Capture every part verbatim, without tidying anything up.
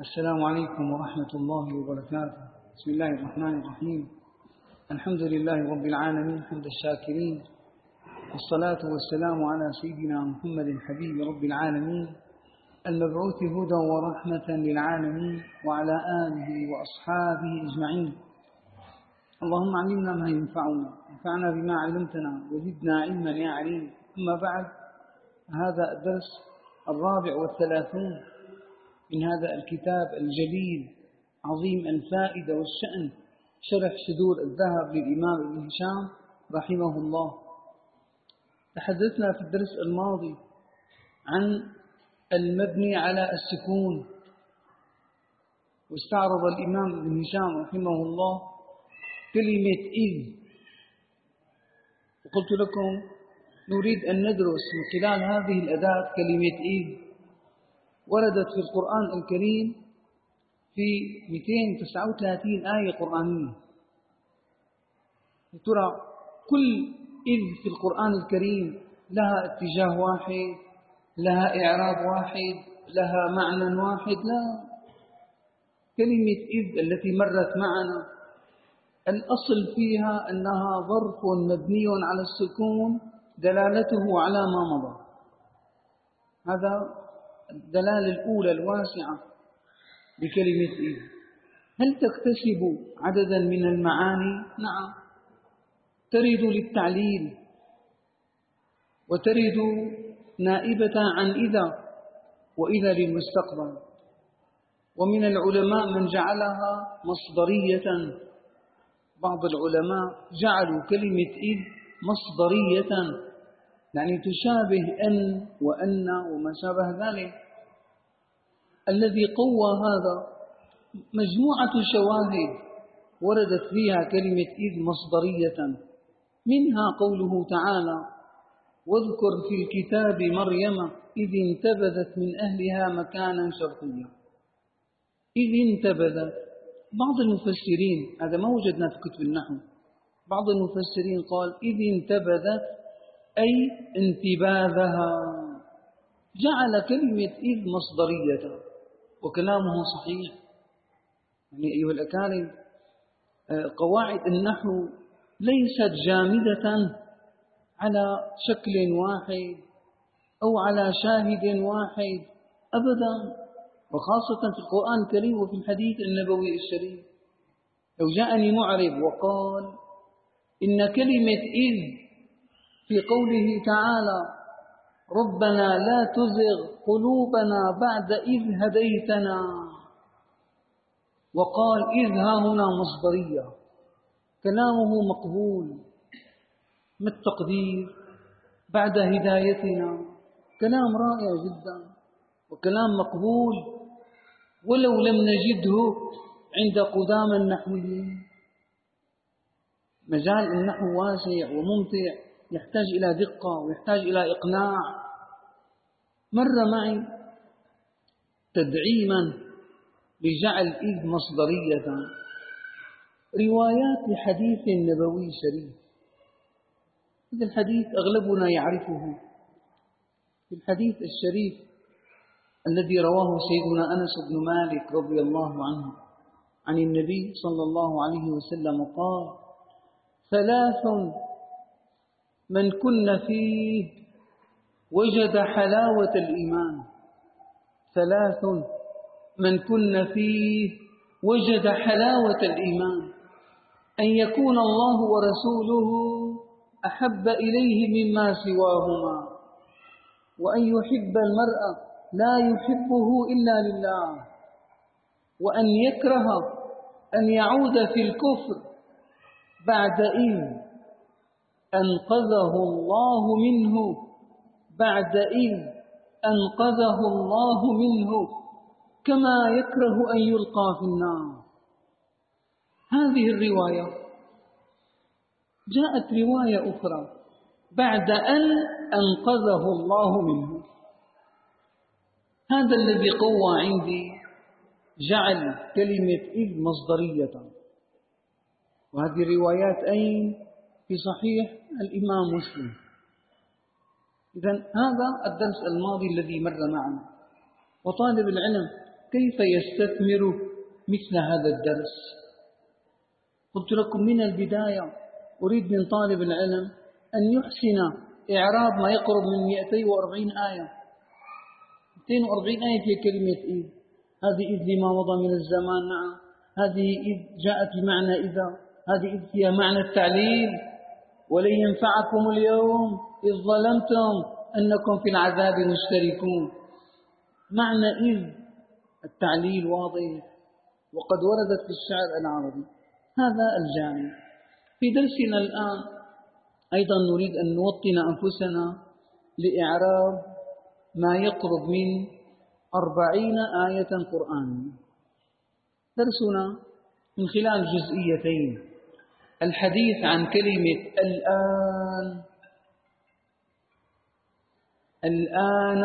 السلام عليكم ورحمة الله وبركاته. بسم الله الرحمن الرحيم. الحمد لله رب العالمين حمد الشاكرين، والصلاة والسلام على سيدنا محمد حبيب رب العالمين المبعوث هدى ورحمة للعالمين، وعلى آله وأصحابه أجمعين. اللهم علمنا ما ينفعنا، انفعنا بما علمتنا، وزدنا علما يا عليم. أما بعد، هذا الدرس الرابع والثلاثون من هذا الكتاب الجليل عظيم الفائدة والشأن، شرح صدور الذهب للإمام ابن هشام رحمه الله. تحدثنا في الدرس الماضي عن المبني على السكون، واستعرض الإمام ابن هشام رحمه الله كلمة إذ، وقلت لكم نريد أن ندرس من خلال هذه الأداة كلمة إذ. وردت في القرآن الكريم في مئتين وتسعة وثلاثين آية قرآنية. ترى كل إذ في القرآن الكريم لها اتجاه واحد، لها إعراب واحد، لها معنى واحد؟ لا، كلمة إذ التي مرت معنا الأصل فيها أنها ظرف مبني على السكون دلالته على ما مضى. هذا الدلالة الأولى الواسعة لكلمة إذ. هل تكتسب عددا من المعاني؟ نعم، ترد للتعليل، وترد نائبة عن إذا، وإذا للمستقبل. ومن العلماء من جعلها مصدرية، بعض العلماء جعلوا كلمة إذ مصدرية، يعني تشابه أن وأن وما شابه ذلك. الذي قوى هذا مجموعة شواهد وردت فيها كلمة إذ مصدرية، منها قوله تعالى: واذكر في الكتاب مريم إذ انتبذت من أهلها مكانا شرقيا. إذ انتبذت، بعض المفسرين، هذا ما وجدنا في كتب النحو، بعض المفسرين قال إذ انتبذت أي انتباذها، جعل كلمة إذ مصدرية، وكلامه صحيح. يعني أيها الأكارم، قواعد النحو ليست جامدة على شكل واحد أو على شاهد واحد أبدا، وخاصة في القرآن الكريم وفي الحديث النبوي الشريف. لو جاءني معرب وقال إن كلمة إذ في قوله تعالى: ربنا لا تزغ قلوبنا بعد إذ هديتنا، وقال إذ ها هنا مصدرية، كلامه مقبول. ما التقدير بعد هدايتنا؟ كلام رائع جدا وكلام مقبول، ولو لم نجده عند قدام النحويين. مجال النحو واسع وممتع، يحتاج إلى دقة ويحتاج إلى إقناع. مر معي تدعيما لجعل إذ مصدرية روايات لحديث نبوي شريف. هذا الحديث أغلبنا يعرفه، في الحديث الشريف الذي رواه سيدنا أنس بن مالك رضي الله عنه عن النبي صلى الله عليه وسلم قال: ثلاث من كن فيه وجد حلاوة الإيمان. ثلاث من كن فيه وجد حلاوة الإيمان: أن يكون الله ورسوله أحب إليه مما سواهما، وأن يحب المرء لا يحبه إلا لله، وأن يكره أن يعود في الكفر بعد إذ أنقذه الله منه بعد إذ أنقذه الله منه كما يكره أن يلقى في النار. هذه الرواية. جاءت رواية أخرى: بعد أن أنقذه الله منه. هذا الذي قوى عندي جعل كلمة إذ مصدرية. وهذه الروايات أين؟ في صحيح الإمام مسلم. إذن هذا الدرس الماضي الذي مر معنا. وطالب العلم كيف يستثمر مثل هذا الدرس؟ قلت لكم من البداية أريد من طالب العلم أن يحسن إعراب ما يقرب من مئتين وأربعين آية. مئتين وأربعين آية في كلمة إذ، هذه إذ لما مضى من الزمان، نعم، هذه إذ جاءت بمعنى إذا، هذه إذ فيها معنى التعليل، ولن ينفعكم اليوم إذ ظلمتم أنكم في العذاب مشتركون. معنى إذ التعليل واضح وقد وردت في الشعر العربي. هذا الجانب. في درسنا الآن أيضا نريد أن نوطن أنفسنا لإعراب ما يقرب من أربعين آية قرآنية. درسنا من خلال جزئيتين: الحديث عن كلمة الآن. الآن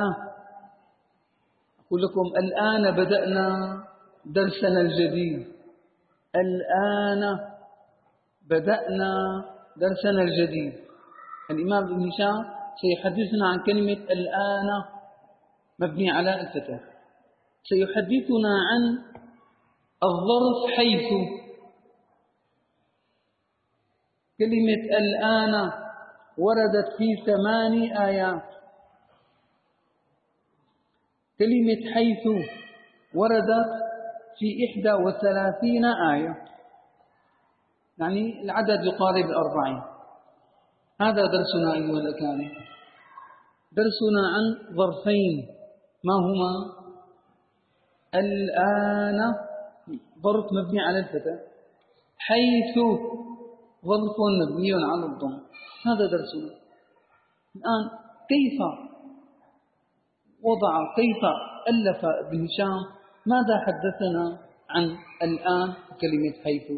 أقول لكم الآن بدأنا درسنا الجديد. الآن بدأنا درسنا الجديد. الإمام ابن هشام سيحدثنا عن كلمة الآن مبني على الفتح. سيحدثنا عن الظرف حيث. كلمة الآن وردت في ثمان آيات. كلمة حيث وردت في إحدى وثلاثين آية، يعني العدد يقارب الأربعين. هذا درسنا أيها الأكارم. درسنا عن ظرفين، ما هما؟ الآن ظرف مبني على الفتح، حيث ظرف مبني على الضم. هذا درسنا. الآن كيف وضع، كيف ألف ابن هشام، ماذا حدثنا عن الآن كلمة حيث؟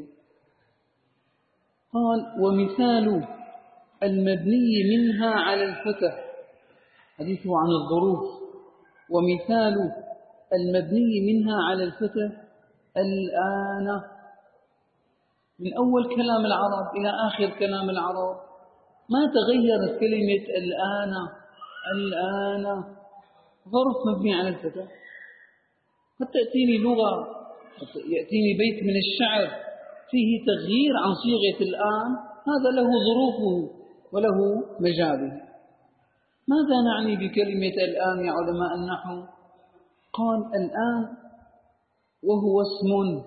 قال: ومثال المبني منها على الفتح، حديثه عن الظروف، ومثال المبني منها على الفتح الآن. من أول كلام العرب إلى آخر كلام العرب ما تغيرت كلمة الآن. الآن ظرف مبني على الفتح. قد تأتيني لغة، يأتيني بيت من الشعر فيه تغيير عن صيغة الآن، هذا له ظروفه وله مجاله. ماذا نعني بكلمة الآن يا علماء النحو؟ قال: الآن وهو اسم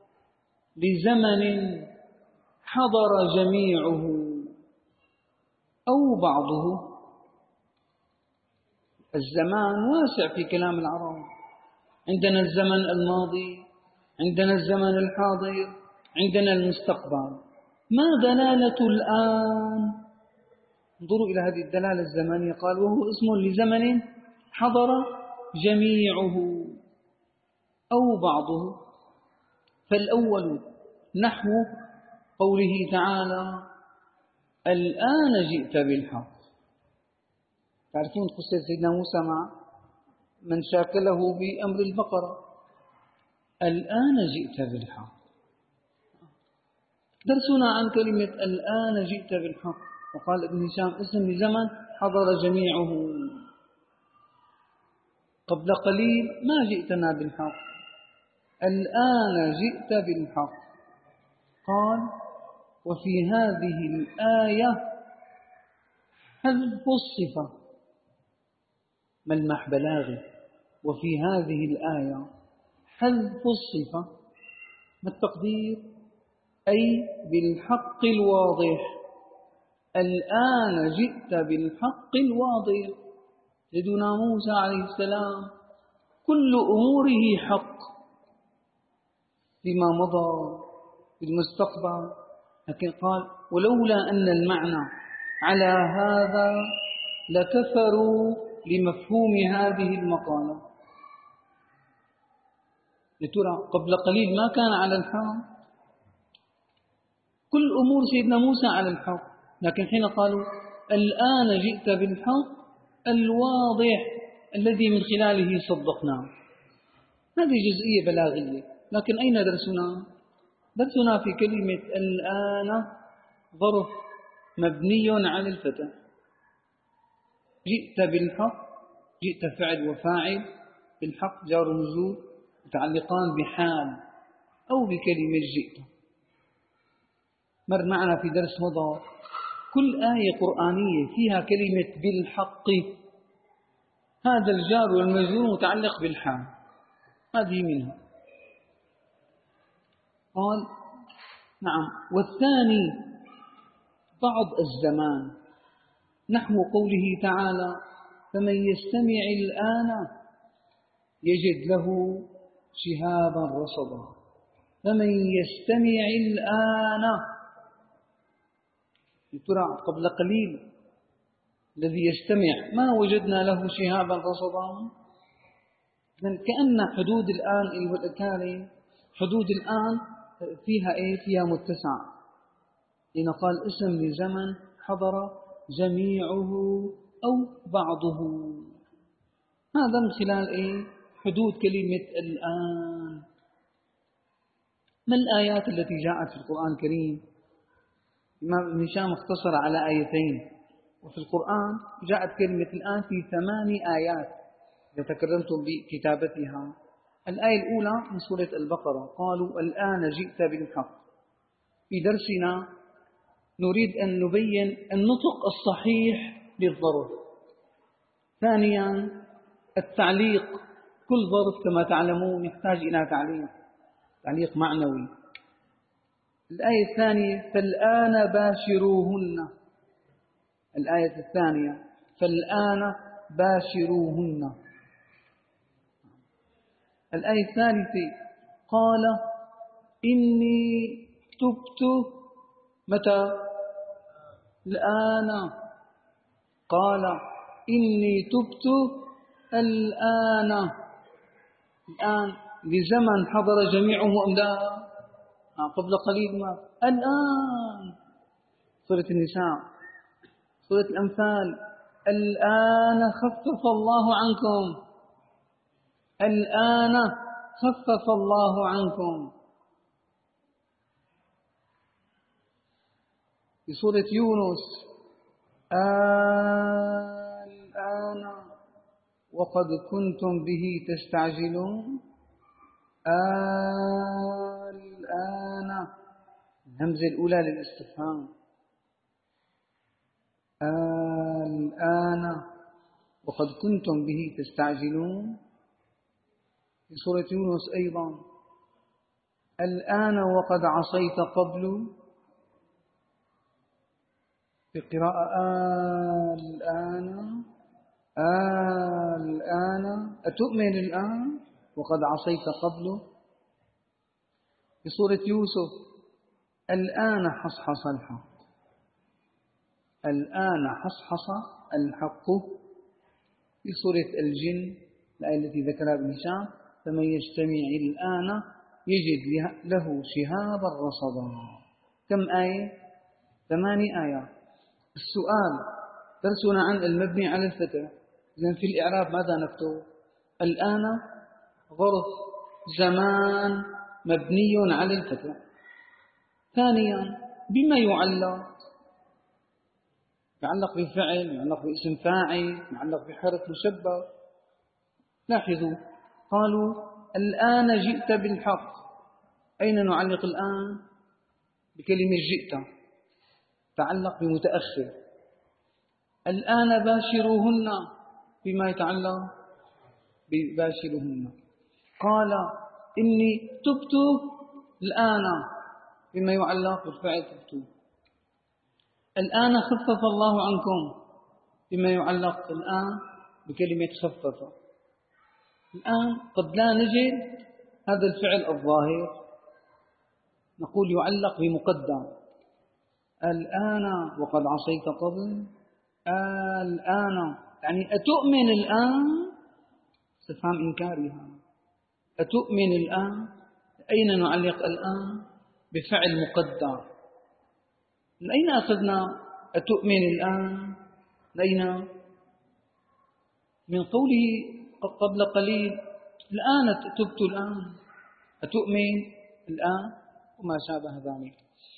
لزمن حضر جميعه أو بعضه. الزمان واسع في كلام العرب. عندنا الزمن الماضي، عندنا الزمن الحاضر، عندنا المستقبل. ما دلالة الآن؟ انظروا إلى هذه الدلالة الزمنية. قال: وهو اسم لزمن حضر جميعه أو بعضه. فالأول نحو قوله تعالى: الآن جئت بالحق. تعرفون قصة سيدنا موسى مع من شاكله بأمر البقرة. الآن جئت بالحق. درسنا عن كلمة الآن جئت بالحق. وقال ابن هشام: اسم لزمن حضر جميعه. قبل قليل ما جئتنا بالحق، الآن جئت بالحق. قال: وفي هذه الآية حذف الصفة. ملمح بلاغي. وفي هذه الآية حذف الصفة. ما التقدير؟ أي بالحق الواضح. الآن جئت بالحق الواضح. سيدنا موسى عليه السلام كل أموره حق فيما مضى في المستقبل، لكن قال: ولولا أن المعنى على هذا لكفروا لمفهوم هذه المقالة. لترى قبل قليل ما كان على الحق، كل أمور سيدنا موسى على الحق، لكن حين قالوا الآن جئت بالحق الواضح الذي من خلاله صدقناه. هذه جزئية بلاغية. لكن أين درسنا؟ درسنا في كلمة الآن ظرف مبني على الفتح. جئت بالحق، جئت فعل وفاعل، بالحق جار ومجرور، متعلقان بحال أو بكلمة جئت. مر معنا في درس مضى كل آية قرآنية فيها كلمة بالحق، هذا الجار والمجرور متعلق بالحال، هذه منها. قال نعم. والثاني بعض الزمان، نحو قوله تعالى فمن يستمع الآن يجد له شهابا رصدا. فمن يستمع الآن، ترى قبل قليل الذي يستمع ما وجدنا له شهابا رصدا. كأن حدود الآن أيها الأكارم، حدود الآن فيها إيه؟ فيها متسع، لأن قال اسم لزمن حضر جميعه أو بعضه، هذا من خلال إيه؟ حدود كلمة الآن. ما الآيات التي جاءت في القرآن الكريم؟ الإمام ابن هشام اختصر على آيتين، وفي القرآن جاءت كلمة الآن في ثمان آيات إذا تكرمتم بكتابتها. الآية الأولى من سورة البقرة، قالوا الآن جئت بالحق. في درسنا نريد أن نبين النطق الصحيح للظرف. ثانيا التعليق، كل ظرف كما تعلمون يحتاج إلى تعليق، تعليق معنوي. الآية الثانية فالآن باشروهن، الآية الثانية فالآن باشروهن. الآية الثالثة قال إني تبت، متى؟ الآن. قال إني تبت الآن، الآن لزمن حضر جميعه أم لا؟ قبل قليل ما الآن. سورة النساء، سورة الأنفال الآن خفف الله عنكم، الآن خفف الله عنكم. في سورة يونس الآن وقد كنتم به تستعجلون، الآن الهمزة الأولى للاستفهام، الآن وقد كنتم به تستعجلون. في سورة يونس أيضا الآن وقد عصيت قبل، في قراءة الآن الآن أتؤمن الآن وقد عصيت قبل. في سورة يوسف الآن حصحص الحق، الآن حصحص الحق. في سورة الجن الآية التي ذكرها ابن هشام فمن يستمع الآن يجد له شهابا رصدا. كم آية؟ ثماني آيات. السؤال درسنا عن المبني على الفتح، إذن في الإعراب ماذا نكتب؟ الآن ظرف زمان مبني على الفتح. ثانيا بما يعلق؟ يعلق بفعل، يعلق باسم فاعل، يعلق بحرف مشبه. لاحظوا قالوا الآن جئت بالحق، أين نعلق الآن؟ بكلمة جئت، تعلق بمتأخر. الآن باشروهن، بما يتعلق؟ بباشرهن. قال إني تبت الآن، بما يعلق بالفعل تبت. الآن خفف الله عنكم، بما يعلق الآن بكلمة خفف. الآن قد لا نجد هذا الفعل الظاهر، نقول يعلق بمقدم. الآن وقد عصيت قبل، الآن يعني أتؤمن الآن؟ استفهام إنكارها. أتؤمن الآن؟ أين نعلق الآن؟ بفعل مقدر. من أين أخذنا أتؤمن الآن؟ من أين؟ من قوله قبل قليل الآن تبت الآن، أتؤمن الآن وما شابه ذلك.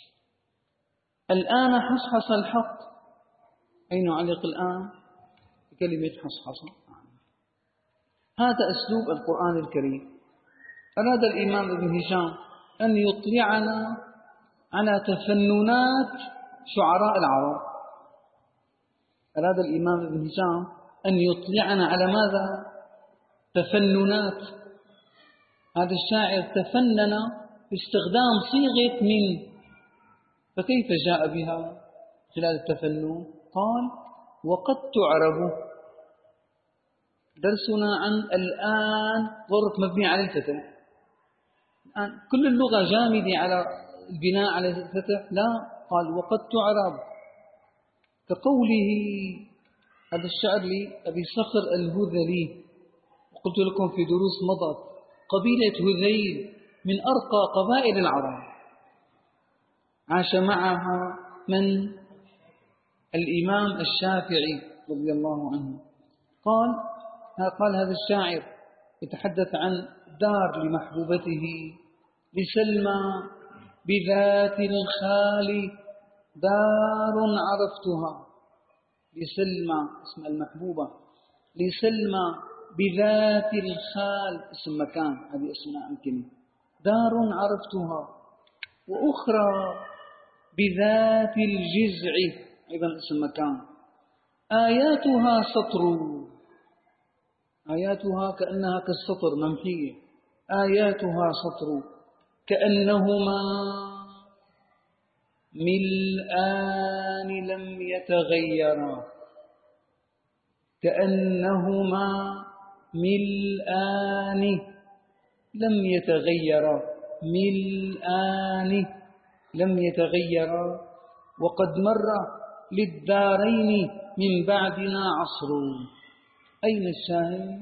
الآن حصحص الحق، أين نعلق الآن؟ بكلمة حصحص. هذا أسلوب القرآن الكريم. أراد الإمام ابن هشام أن يطلعنا على تفننات شعراء العرب. أراد الإمام ابن هشام أن يطلعنا على ماذا؟ تفننات. هذا الشاعر تفنن باستخدام صيغة من، فكيف جاء بها خلال التفنن؟ قال: وقد تعرب. درسنا عن الآن ظرف مبني على الفتح. الآن كل اللغة جامدة على البناء على الفتح؟ لا، قال وقد تعرب، كقوله هذا الشعر لأبي صخر الهذلي، وقلت لكم في دروس مضت قبيلة هذيل من أرقى قبائل العرب، عاش معها من؟ الإمام الشافعي رضي الله عنه. قال قال هذا الشاعر يتحدث عن دار لمحبوبته: لسلمى بذات الخال دار عرفتها. لسلمى اسم المحبوبة، لسلمى بذات الخال اسم مكان، هذه اسماء أمكنة. دار عرفتها، وأخرى بذات الجزع أيضا اسم مكان. آياتها سطر، آياتها كأنها كالسطر ممحية. آياتها سطر كأنهما ملآن لم يتغيرا. كأنهما ملآن لم يتغيرا. ملآن لم يتغيرا. وقد مر للدارين من بعدنا عصر. أين الشاهد؟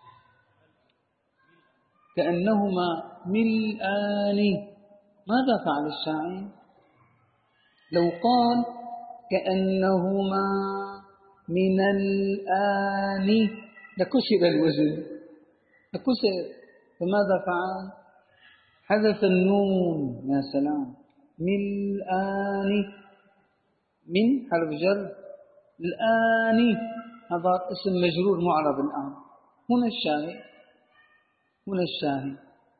كأنهما ملآن. ماذا فعل الشاعر؟ لو قال كأنهما من الآن لكسر الوزن، لكسر. فماذا فعل؟ حذف النون. يا سلام. ملآن من حرف جر، الآن هذا اسم مجرور معرب الآن. هنا الشاهد، هنا الشاهد.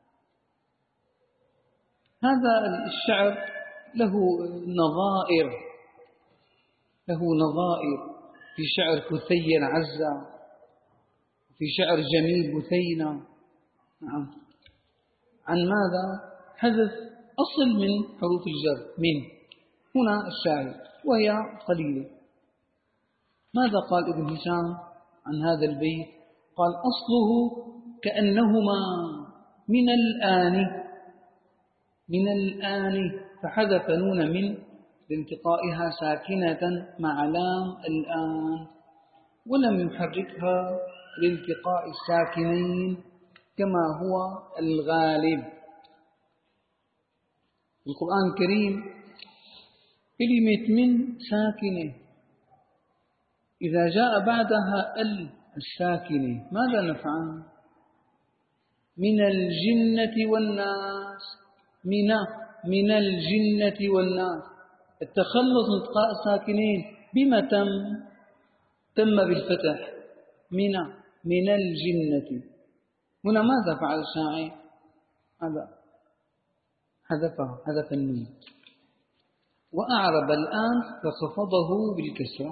هذا الشعر له نظائر، له نظائر في شعر كثير عزة، في شعر جميل بثينة. نعم. عن ماذا؟ حذف أصل من حروف الجر من. هنا الشاهد وهي قليلة. ماذا قال ابن هشام عن هذا البيت؟ قال: أصله كأنهما من الآن، من الآن، فحذف نون من لانتقائها ساكنة مع لام الآن، ولم يحركها لالتقاء الساكنين كما هو الغالب. القرآن الكريم كلمة من ساكنة، إذا جاء بعدها ال الساكنة ماذا نفعل؟ من الجنة والناس. من من الجنة والناس، التخلص من التقاء الساكنين بما تم؟ تم بالفتح. من من الجنة. هنا ماذا فعل الشاعر؟ هذا حذفها، حذف النون، وأعرب الآن فخفضه بالكسرة.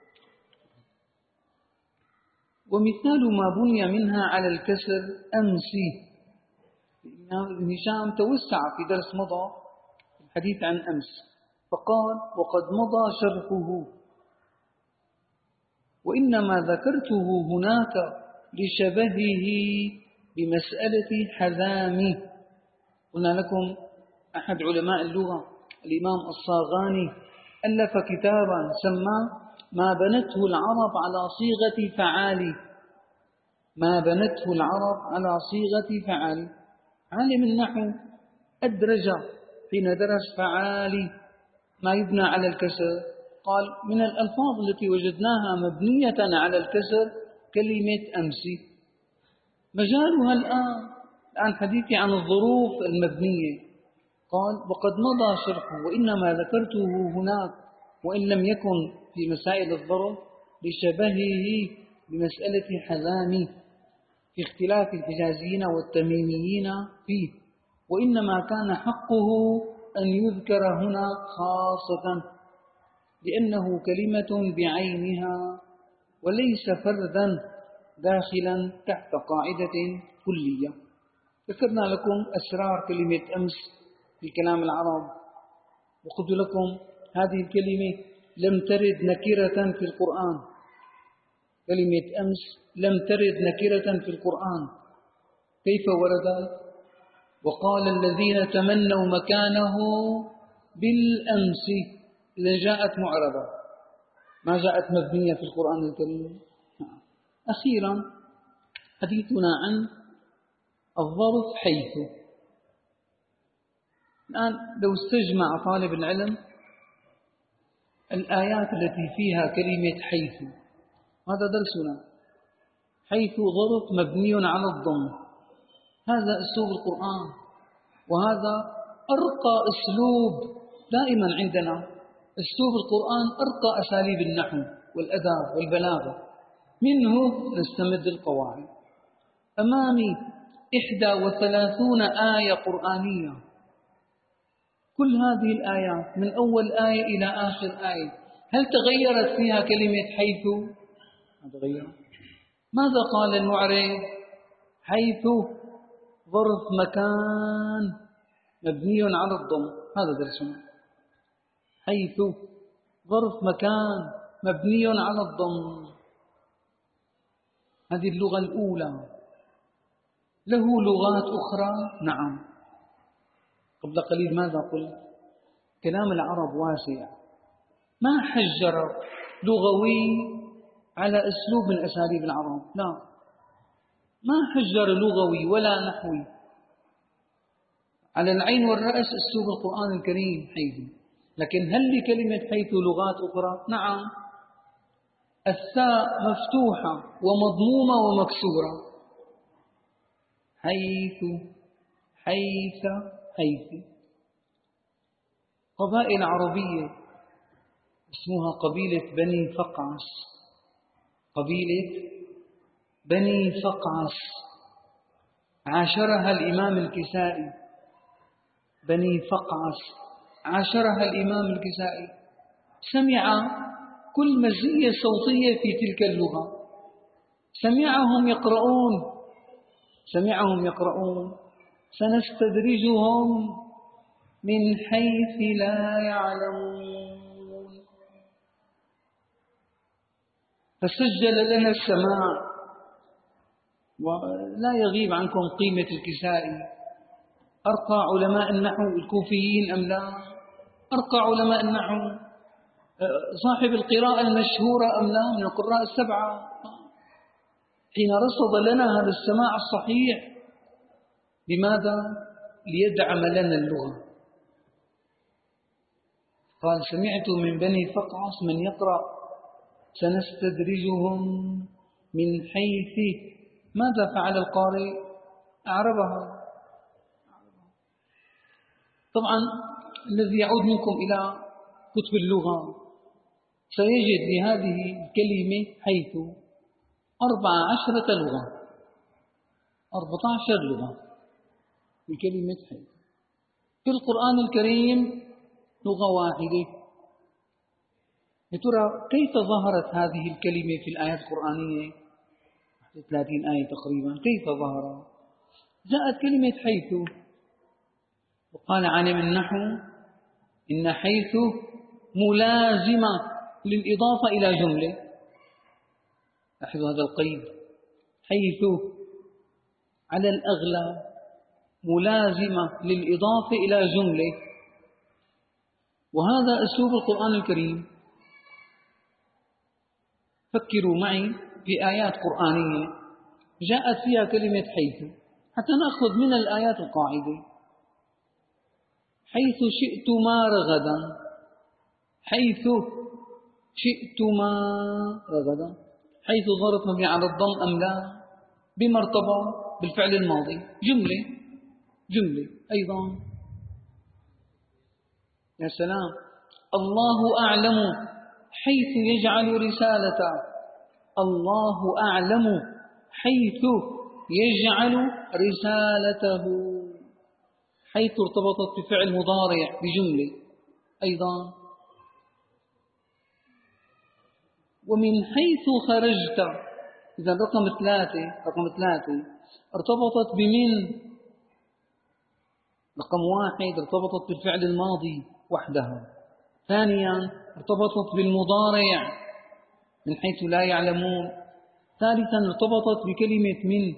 ومثال ما بني منها على الكسر أمسي. ابن هشام توسع في درس مضى الحديث عن أمس، فقال: وقد مضى شرحه، وإنما ذكرته هناك لشبهه بمسألة حذامي. قلنا لكم أحد علماء اللغة الإمام الصاغاني ألف كتابا سماه ما بنته العرب على صيغة فعال. ما بنته العرب على صيغة فعال. عالم النحو أدرج حين درس فعال ما يبنى على الكسر، قال: من الألفاظ التي وجدناها مبنية على الكسر كلمة أمسي. مجالها الآن الآن حديثي عن الظروف المبنية. قال: وقد مضى شرحه، وإنما ذكرته هناك وإن لم يكن في مسائل الظرف لشبهه بمسألة حذامي. في اختلاف الحجازيين والتميميين فيه، وإنما كان حقه أن يذكر هنا خاصة لأنه كلمة بعينها وليس فردا داخلا تحت قاعدة كلية. ذكرنا لكم أسرار كلمة أمس في كلام العرب، وقلت لكم هذه الكلمة لم ترد نكرة في القرآن. كلمة أمس لم ترد نكرة في القرآن. كيف وردت؟ وقال الذين تمنوا مكانه بالأمس، إذا جاءت معربة ما جاءت مبنية في القرآن الكريم. أخيرا حديثنا عن الظرف حيث. الآن لو استجمع طالب العلم الآيات التي فيها كلمة حيث، هذا درسنا. حيث ظرف مبني على الضم، هذا أسلوب القرآن، وهذا أرقى أسلوب دائما عندنا. أسلوب القرآن أرقى أساليب النحو والأداب والبلاغة، منه نستمد القواعد. أمامي إحدى وثلاثون آية قرآنية، كل هذه الآيات من أول آية إلى آخر آية هل تغيرت فيها كلمة حيث؟ ما تغيرت. ماذا قال المعرب؟ حيث ظرف مكان مبني على الضم، هذا درسنا. حيث ظرف مكان مبني على الضم، هذه اللغة الأولى. له لغات أخرى؟ نعم. قبل قليل ماذا قلت؟ كلام العرب واسع، ما حجر لغوي على أسلوب من أساليب العرب، لا، ما حجر لغوي ولا نحوي. على العين والرأس أسلوب القرآن الكريم حيث، لكن هل لكلمة حيث لغات أخرى؟ نعم. الثاء مفتوحة ومضمومة ومكسورة. حيث حيث حيث. قبائل عربية اسمها قبيلة بني فقعس. قبيلة بني فقعس عاشرها الإمام الكسائي. بني فقعس عاشرها الإمام الكسائي، سمع كل مزية صوتية في تلك اللغة، سمعهم يقرؤون سمعهم يقرؤون سنستدرجهم من حيث لا يعلمون. فسجل لنا السماع، ولا يغيب عنكم قيمة الكسائي. أرقى علماء النحو الكوفيين أم لا؟ أرقى علماء النحو، صاحب القراءة المشهورة أم لا؟ من القراء السبعة. حين رصد لنا هذا السماع الصحيح، لماذا؟ ليدعم لنا اللغة. قال سمعت من بني فقعس من يقرأ سنستدرجهم من حيث. ماذا فعل القارئ؟ أعربها. طبعا الذي يعود منكم إلى كتب اللغة سيجد لهذه الكلمة حيث أربع عشرة لغة، أربعة عشر لغة في كلمة حيث. في القرآن الكريم لغة واحدة. يا ترى كيف ظهرت هذه الكلمة في الآيات القرآنية؟ ثلاثين آية تقريبا. كيف ظهرت؟ جاءت كلمة حيث، وقال عالم النحو إن حيث ملازمة للإضافة إلى جملة. لاحظوا هذا القيد، حيث على الأغلب ملازمة للإضافة إلى جملة، وهذا أسلوب القرآن الكريم. فكروا معي في آيات قرآنية جاءت فيها كلمة حيث، حتى نأخذ من الآيات القاعدة. حيث شئتما رغدا، حيث شئتما رغدا. حيث ظرف مبني على الضم أم لا؟ بمرتبة بالفعل الماضي، جملة جملة أيضا. يا سلام، الله أعلم حيث يجعل رسالته. الله أعلم حيث يجعل رسالته، حيث ارتبطت بفعل مضارع بجملة أيضا. ومن حيث خرجت، إذا رقم ثلاثة رقم ثلاثة ارتبطت بمن. رقم واحد ارتبطت بالفعل الماضي وحدها. ثانيا ارتبطت بالمضارع من حيث لا يعلمون. ثالثا ارتبطت بكلمة من.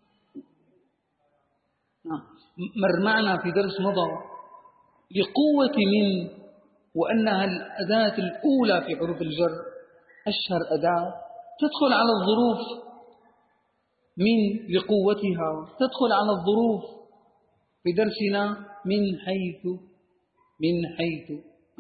مر معنا في درس مضى لقوة من، وأنها الأداة الأولى في حروف الجر، أشهر أداة تدخل على الظروف. من لقوتها تدخل على الظروف في درسنا من حيث. من حيث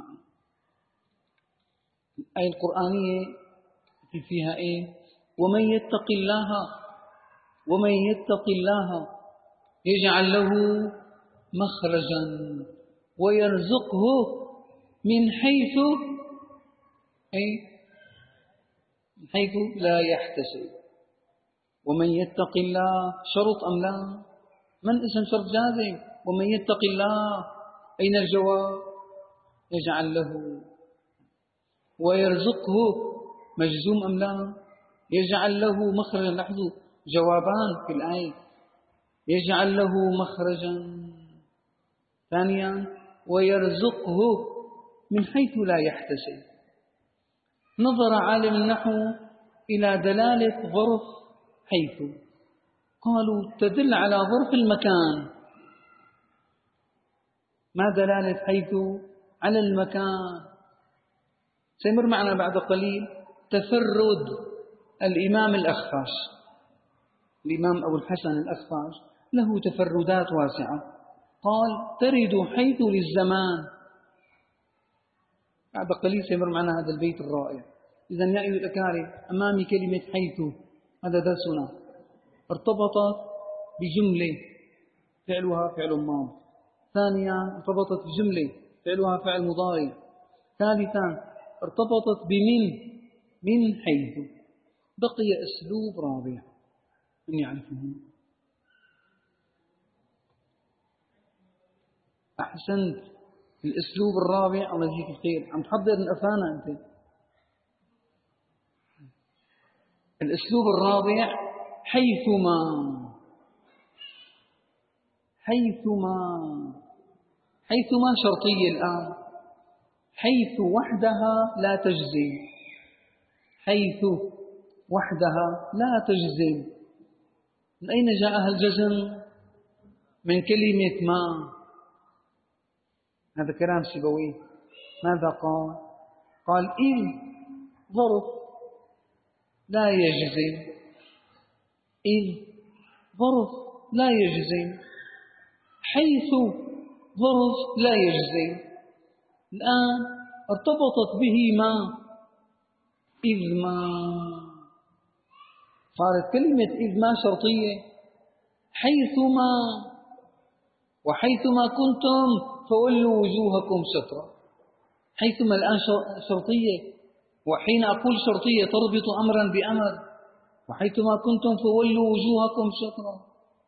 الآية القرآنية في فيها إيه؟ ومن يتق الله ومن يتق الله يجعل له مخرجا ويرزقه من حيث أي من حيث لا يحتسب. ومن يتق الله شرط أم لا؟ من اسم شرط جازم. ومن يتق الله أين الجواب؟ يجعل له. ويرزقه مجزوم أم لا؟ يجعل له مخرجا. لاحظوا جوابان في الآية. يجعل له مخرجا. ثانيا ويرزقه من حيث لا يحتسب. نظر عالم النحو إلى دلالة ظرف حيث، قالوا تدل على ظرف المكان. ما دلالة حيث؟ على المكان. سيمر معنا بعد قليل تفرد الإمام الأخفاش. الإمام أبو الحسن الأخفاش له تفردات واسعة. قال ترد حيث للزمان. بعد قليل سيمر معنا هذا البيت الرائع. إذن يا أيها الأكارم أمامي كلمة حيث، هذا درسنا. ارتبطت بجملة فعلها فعل ماضي. ثانيا ارتبطت بجملة فعلها فعل مضارع. ثالثا ارتبطت بمن. من حيث. بقي أسلوب رابع من يعرفه. أحسنت. الأسلوب الرابع الله يجزيك الخير. عم تحضر من أفانا أنت. الأسلوب الرابع حيثما. حيثما حيثما شرطية الآن. حيث وحدها لا تجزم. حيث وحدها لا تجزم. من أين جاءها الجزم؟ من كلمة ما. هذا كلام سيبويه. ماذا قال؟ قال إذ ظرف لا يجزم. إذ ظرف لا يجزم. حيث ظرف لا يجزم. الآن ارتبطت به ما. إذ ما. صارت كلمة إذ ما شرطية. حيثما وحيثما كنتم فولوا وجوهكم شطرا. حيثما الآن شرطية، وحين أقول شرطية تربط أمرا بأمر. وحيثما كنتم فولوا وجوهكم شطرا.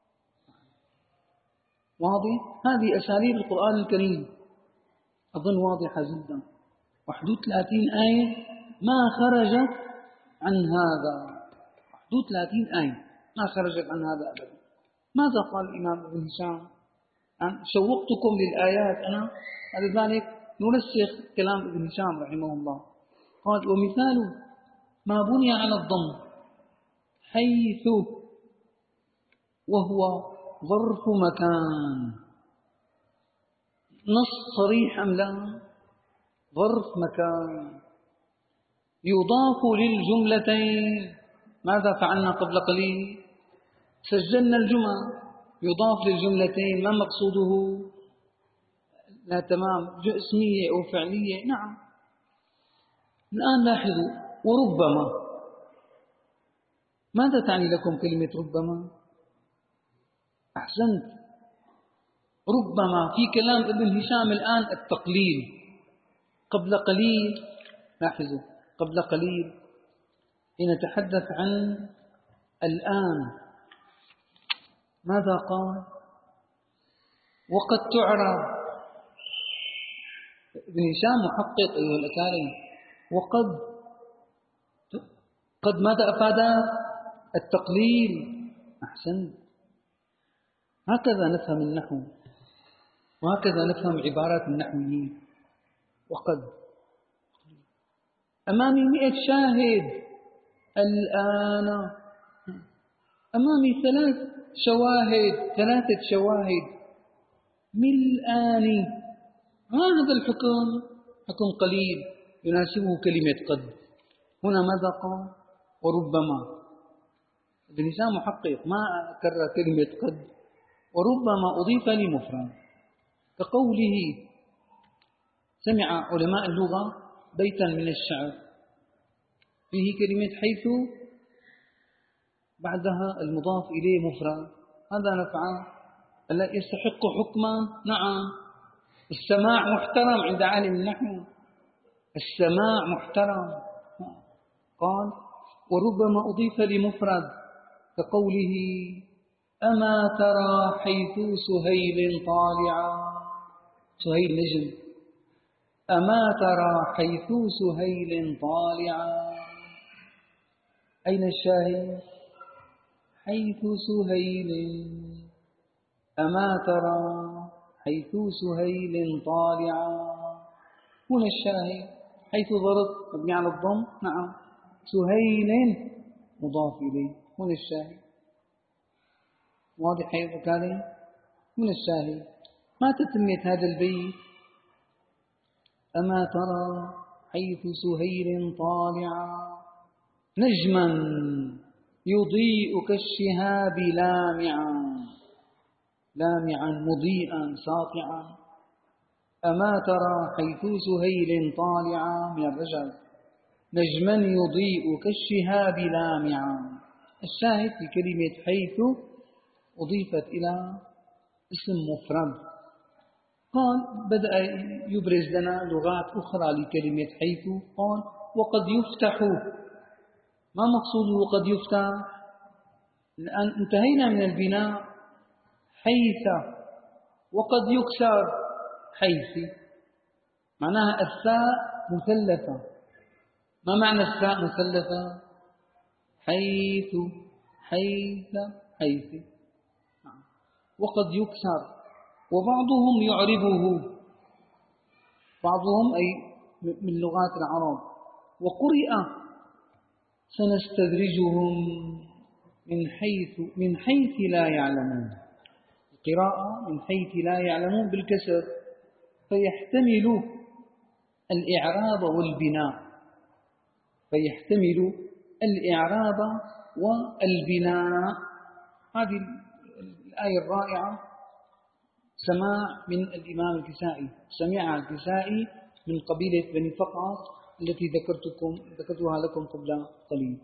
واضح؟ هذه أساليب القرآن الكريم أظن واضحة جدا. واحد وثلاثين آية ما خرجت عن هذا. واحد وثلاثين آية ما خرجت عن هذا أبدا. ماذا قال الإمام ابن هشام؟ شوقتكم للآيات أنا، لذلك نرسخ كلام ابن هشام رحمه الله. قال ومثال ما بني على الضم حيث وهو ظرف مكان. نص صريح أم لا؟ ظرف مكان يضاف للجملتين. ماذا فعلنا قبل قليل؟ سجلنا الجمل. يضاف للجملتين. ما مقصوده؟ لا تمام اسمية أو فعلية. نعم. الآن لاحظوا وربما. ماذا تعني لكم كلمة ربما؟ أحسنت. ربما في كلام ابن هشام الآن التقليل. قبل قليل لاحظوا قبل قليل حين نتحدث عن الآن ماذا قال؟ وقد تعرب. ابن هشام محقق أيها الأكارم. وقد قد ماذا أفاد؟ التقليل. أحسن. هكذا نفهم النحو، وهكذا نفهم عبارات النحويين. وقد أمامي مئة شاهد الآن، أمامي ثلاث شواهد ثلاثة شواهد ملآن. ما هذا الحكم؟ حكم قليل يناسبه كلمة قد. هنا ماذا قال؟ وربما. ابن هشام محقق ما كرر كلمة قد، وربما أضيف لمفرد، كقوله سمع علماء اللغة بيتا من الشعر فيه كلمة حيث بعدها المضاف إليه مفرد، هذا نفعل ألا يستحق حكما؟ نعم. السماع محترم عند عالم النحو، السماع محترم. قال وربما أضيف لمفرد، كقوله أما ترى حيث سهيل طالعا. سهيل نجم. أما ترى حيث سهيل طالعا. أين الشاهد؟ حيث سهيل. أما ترى حيث سهيل طالعا. هنا الشاهد. حيث ضرب مبني على الضم. نعم. سهيل مضاف إليه. هنا الشاهد. واضح يا أكارم؟ هنا الشاهد. ما تتمة هذا البيت؟ أما ترى حيث سهيل طالعا نجما يضيء كالشهاب لامعا. لامعا مضيئا ساطعا. أما ترى حيث سهيل طالعا من الرجل نجما يضيء كالشهاب لامعا. الشاهد في كلمة حيث أضيفت إلى اسم مفرد. قال بدأ يبرز لنا لغات أخرى لكلمة حيث. قال وقد يفتح. ما مقصوده وقد يفتح؟ الآن انتهينا من البناء. حيث. وقد يكسر حيث، معناها الثاء مثلثة. ما معنى الثاء مثلثة؟ حيث حيث حيث. وقد يكسر. وبعضهم يعربه، بعضهم أي من لغات العرب. وقرئ سنستدرجهم من حيث من حيث لا يعلمون. القراءة من حيث لا يعلمون بالكسر، فيحتمل الإعراب والبناء. فيحتمل الإعراب والبناء. هذه الآية الرائعة سماع من الإمام الكسائي. سمعها الكسائي من قبيلة بني فقعة التي ذكرتكم ذكرتها لكم قبل قليل.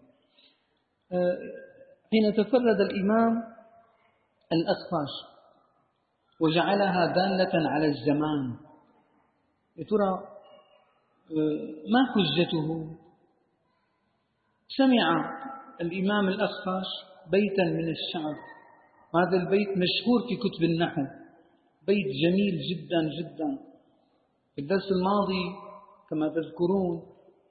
حين تفرد الإمام الأخفاش وجعلها دالة على الزمان، يا ترى ما حجته؟ سمع الإمام الأخفاش بيتا من الشعر. هذا البيت مشهور في كتب النحو، بيت جميل جدا جدا. في الدرس الماضي كما تذكرون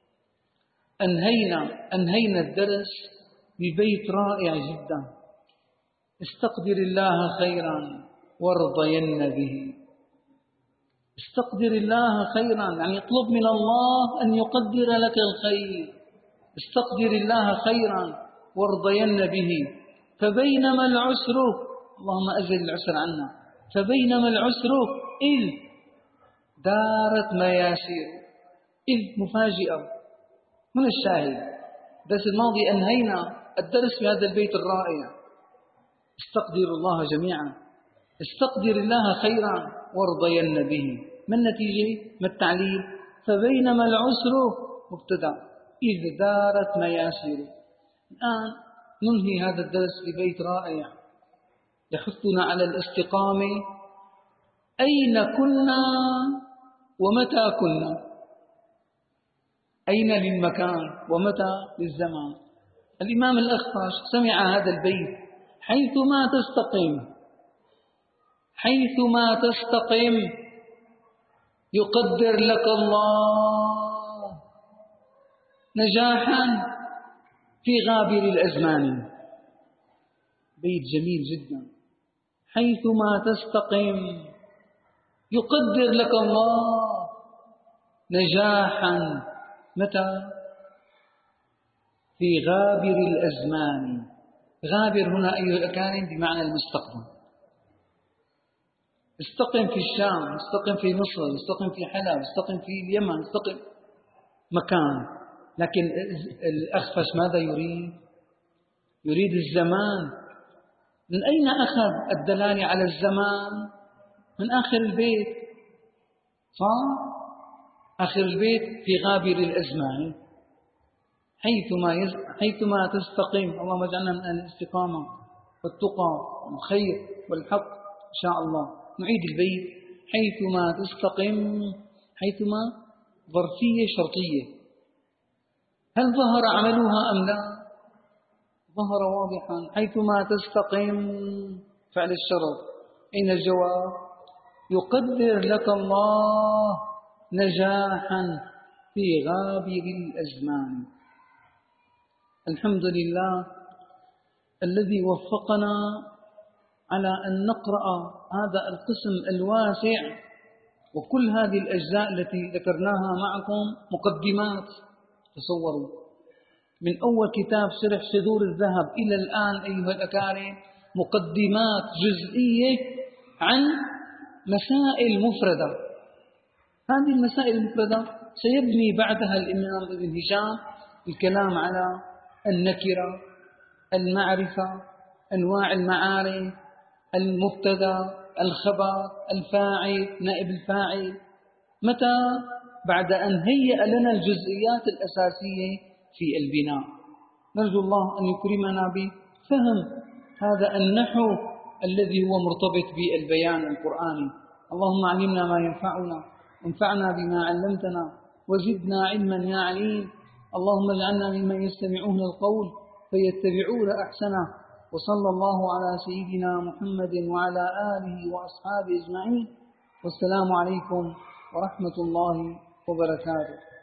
أنهينا أنهينا الدرس ببيت رائع جدا: استقدر الله خيرا وارضين به. استقدر الله خيرا يعني اطلب من الله أن يقدر لك الخير. استقدر الله خيرا وارضين به. فبينما العسر، اللهم أزل العسر عنا، فبينما العسر إذ دارت مياسير. إذ مفاجئة. من الشاهد الدرس الماضي أنهينا الدرس في هذا البيت الرائع: استقدر الله جميعا، استقدر الله خيرا وارضين به. ما النتيجة؟ ما التعليل؟ فبينما العسر مبتدأ إذ دارت مياسير. الآن ننهي هذا الدرس ببيت رائع يحثنا على الاستقامة. أين كنا ومتى كنا؟ أين للمكان ومتى للزمان؟ الإمام الأخفاش سمع هذا البيت حيثما تستقم حيثما تستقم يقدر لك الله نجاحا في غابر الأزمان. بيت جميل جدا. حيثما تستقم يقدر لك الله نجاحا متى؟ في غابر الأزمان. غابر هنا أيها الأكارم بمعنى المستقبل. استقم في الشام، استقم في مصر، استقم في حلب، استقم في اليمن، استقم مكان. لكن الأخفش ماذا يريد؟ يريد الزمان. من أين أخذ الدلالة على الزمان؟ من آخر البيت، صح؟ آخر البيت في غابر الأزمان. حيثما يز... حيثما تستقيم. اللهم اجعلنا من أهل الاستقامة والتقى والخير والحق إن شاء الله. نعيد البيت. حيثما تستقم. حيثما ظرفية شرطية. هل ظهر عملها أم لا؟ ظهر واضحا. حيثما تستقم فعل الشرط. أين الجواب؟ يقدر لك الله نجاحا في غابر الأزمان. الحمد لله الذي وفقنا على أن نقرأ هذا القسم الواسع، وكل هذه الأجزاء التي ذكرناها معكم مقدمات. تصوروا من أول كتاب شرح صدور الذهب إلى الآن أيها الأكارم مقدمات جزئية عن مسائل مفردة. هذه المسائل المفردة سيبني بعدها الإمام ابن هشام الكلام على النكرة، المعرفة، أنواع المعارف، المبتدأ، الخبر، الفاعل، نائب الفاعل. متى؟ بعد أن هيأ لنا الجزئيات الأساسية في البناء. نرجو الله أن يكرمنا بفهم هذا النحو الذي هو مرتبط بالبيان القرآني. اللهم علمنا ما ينفعنا، وانفعنا بما علمتنا، وزدنا علما يا عليم. اللهم اجعلنا ممن يستمعون القول فيتبعون أحسنه. وصلى الله على سيدنا محمد وعلى آله وأصحابه أجمعين. والسلام عليكم ورحمة الله وبركاته.